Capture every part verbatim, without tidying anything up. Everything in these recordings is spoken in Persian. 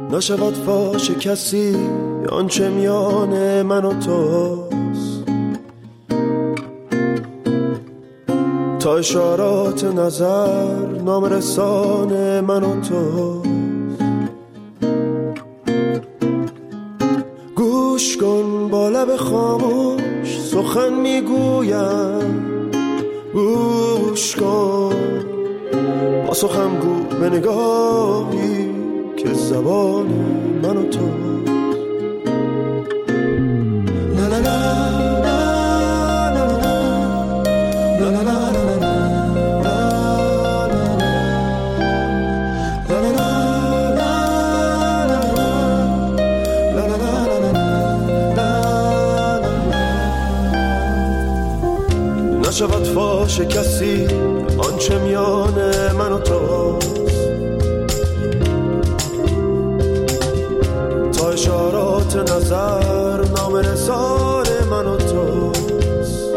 نشود فاش کسی آنچه میان من و توست، تا اشارات نظر نامرسان من و توست. گوش کن با لب خاموش سخن میگویم، گوش کن با سخن گو به نگاهی که زبان من و تو. لا لا لا نشود فاش کسی آنچه میان من و توست، تا اشارات نظر نامرسان من و توست.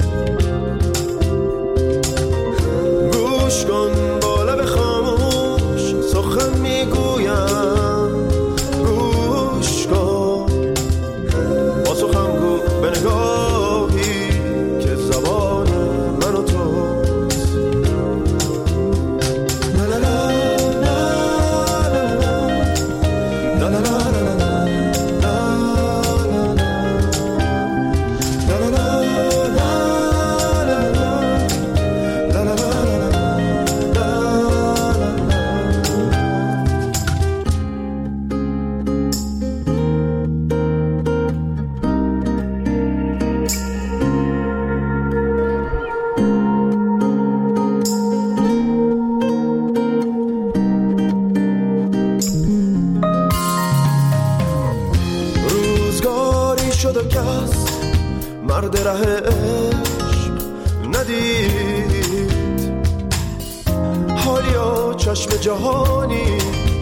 گوش کن با لب خاموش سخن میگویم، گوش کن با سخن گو به نگاهی که زبان من و توست. شد و کس مرد ره عشق ندید، حالیا چشم جهانی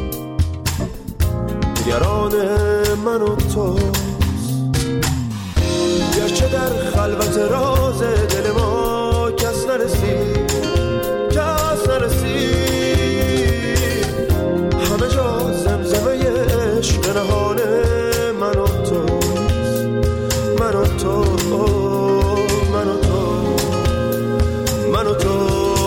نگران من و توست. گرچه در خلوت راز دل ما کس نرسید، کس نرسید، همه جا زمزمه عشق نهانه من و تو، من و تو، من و تو، من و تو.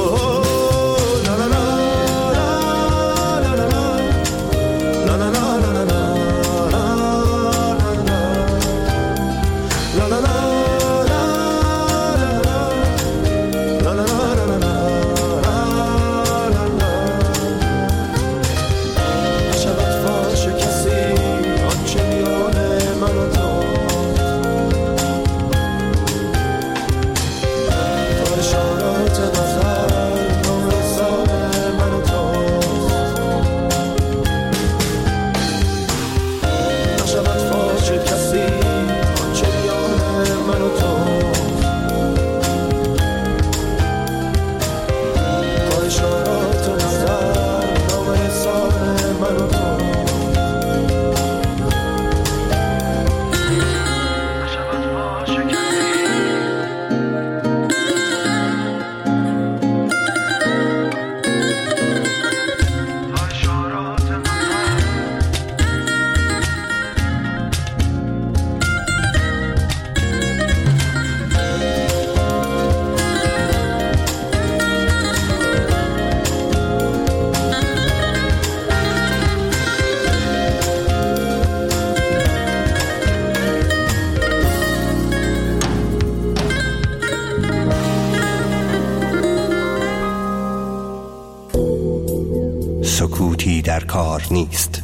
سکوتی در کار نیست.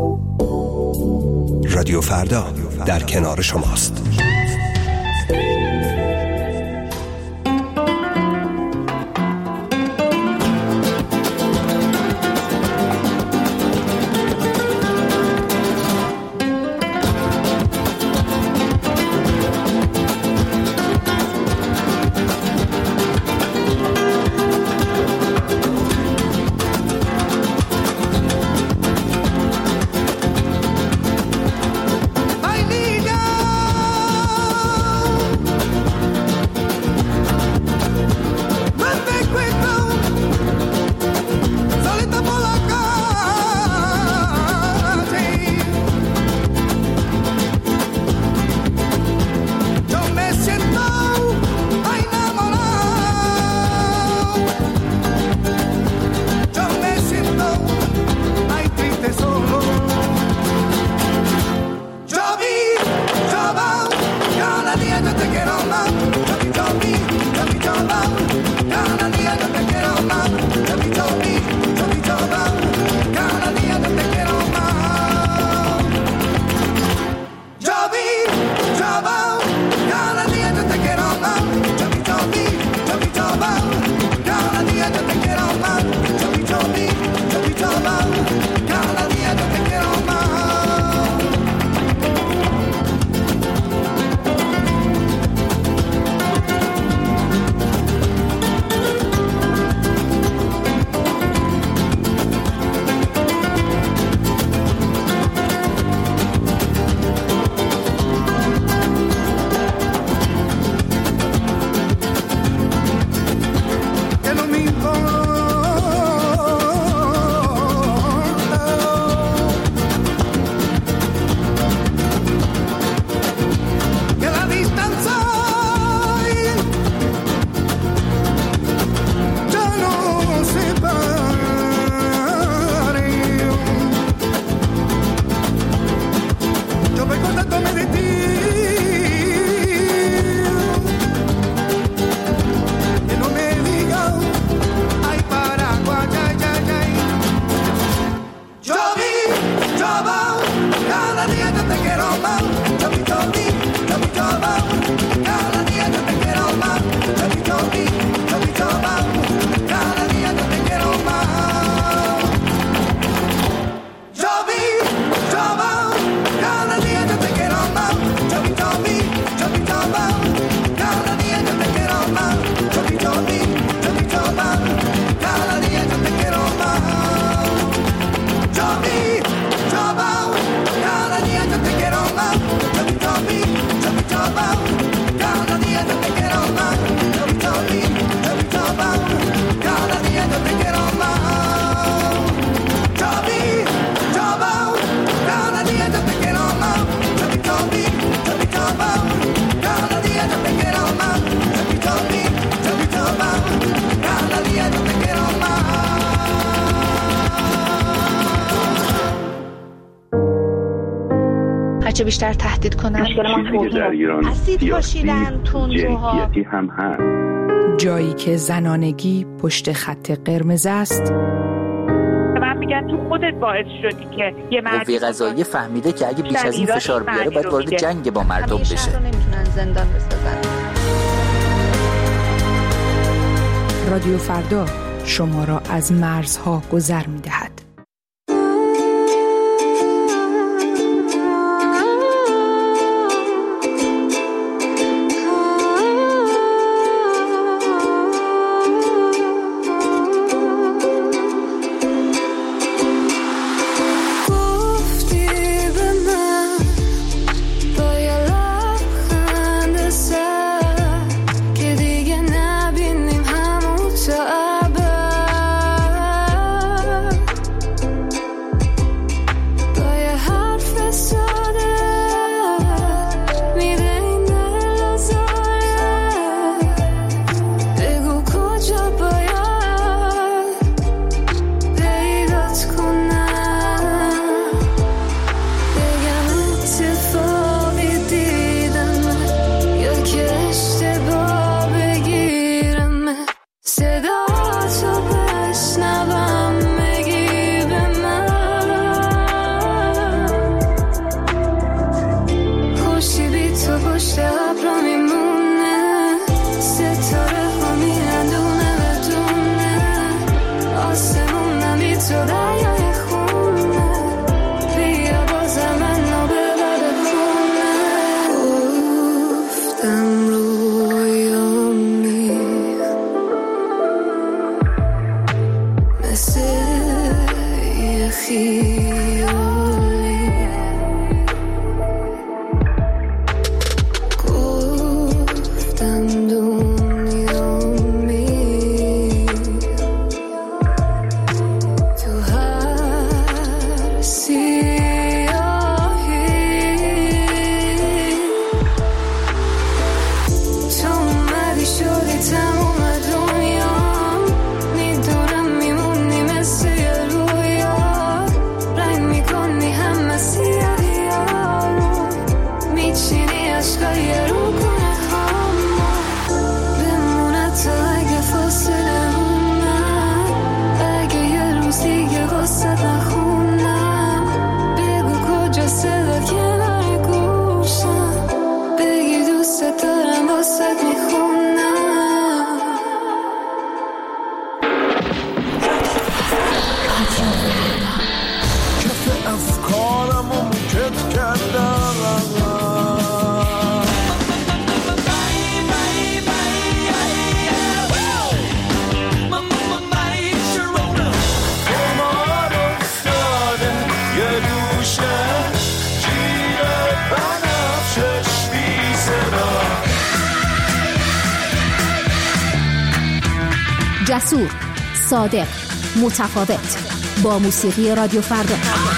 رادیو فردا در کنار شماست. I need هرچه بیشتر تهدید کنن. مشکل ما توهین، اسید پاشیدن، تندروها هم هست. جایی که زنانگی پشت خط قرمز است. من میگن تو خودت باعث شدی که یه مردی قوه قضاییه فهمیده که اگه بیش از این فشار بیاره باید وارد جنگ با مردم بشه. شهر رو نمیتونن زندان بسازن. رادیو فردا شما را از مرزها گذر می‌دهد. جسور، صادق، متفاوت، با موسیقی رادیو فردا.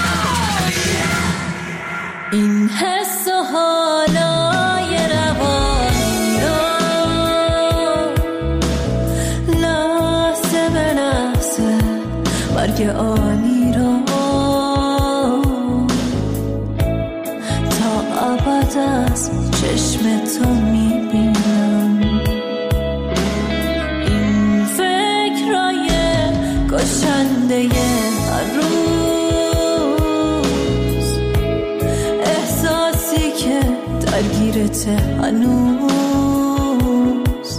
این حس و حالای روانی را لحظه به لحظه برگ عالی را تا ابد از چشم تو میبینم. این فکرای کشنده هر روز، احساسی که درگیرت هنوز،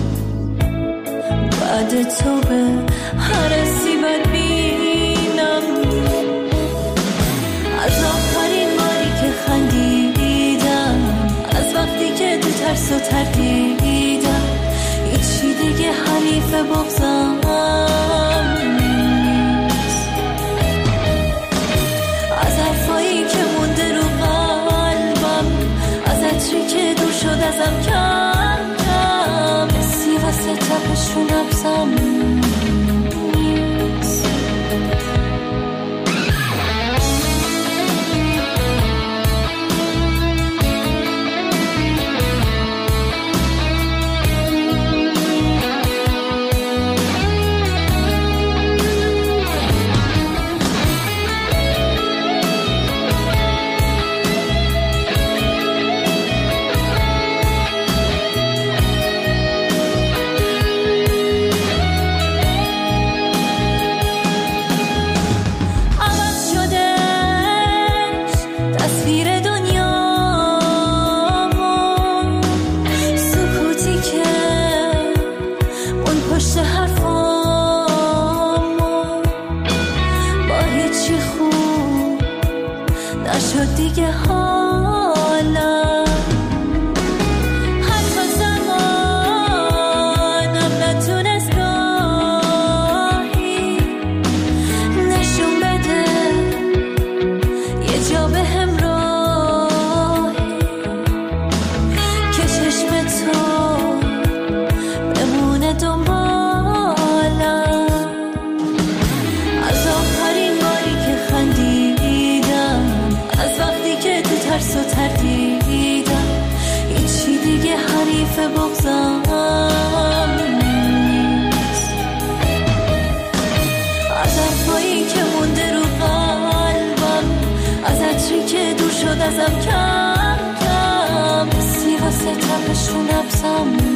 بعد تو به هر سیبت بینم. از آخرین باری که خندیدم، از وقتی که تو ترس و تردیدم، هیچی دیگه حریف بغضم نیست. از حرفایی که مونده رو قلبم، از عطری که دور شد ازم کم کم، سی واسه تپش رو نبزم نیست. دیگه حالم حتی زمانم نتونست راهی نشون بده یه جا به هم راهی که چشم تو بمونه دنبالم از آخرین باری که خندیدم از وقتی که تو ترس و تردیدم هیچی دیگه حریف بغضم نیست از حرفایی که مونده رو قلبم از عطری که دور شد ازم کم کم سی واسه تپش رو نبزم